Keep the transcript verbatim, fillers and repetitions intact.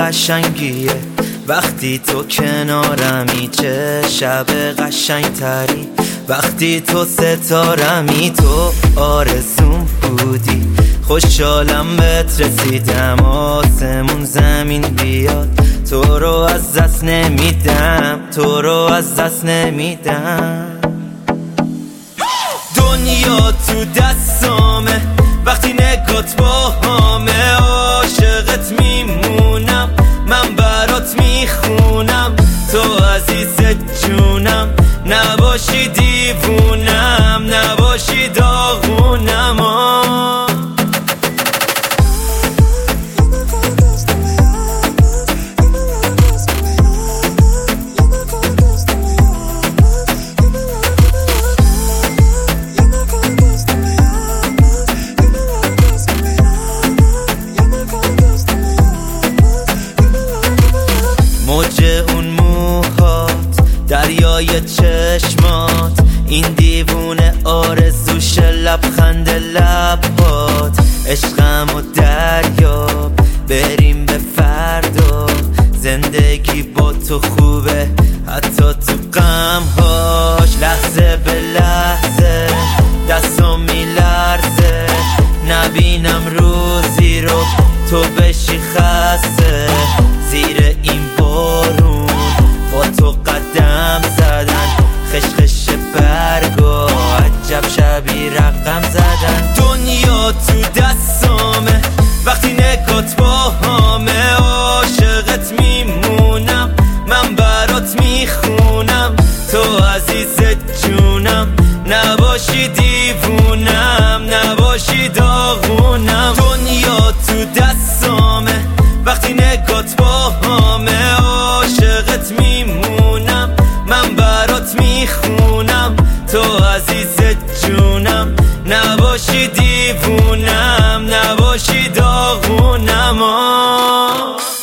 قشنگیه وقتی تو کنارمی، چه شب قشنگ تری وقتی تو ستارمی. تو آرزوم بودی، خوشحالم بهت رسیدم، آسمون زمین بیاد تو رو از دست نمیدم، تو رو از دست نمیدم. دنیا تو دستامه وقتی نگات با همه، عاشقت میمونم من برات میخونم، تو عزیز جونم نباشی دیوونم، نباشی داغونم. آه موج اون موهات، دریای چشمات، این دیوونه آرزوش لبخند لبهات. عشقم و دریاب بریم به فردا، زندگی با تو خوبه حتی تو غمهاش. لحظه به لحظه دستم میلرزه، نبینم روزی رو تو بشی خسته. زیر این بارون با تو قدم زدن، خشخش برگا عجب شبی رقم زدن. دنیا تو دستامه وقتی نگات با همه، عاشقت میمونم من برات میخونم، تو عزیز جونم نباشی دیوونم، نباشی داغونم. دنیا تو دستامه وقتی نگات با همه، عاشقت میمونم من برات میخونم، تو عزیز جونم نباشی دیوونم، نباشی داغونم. آه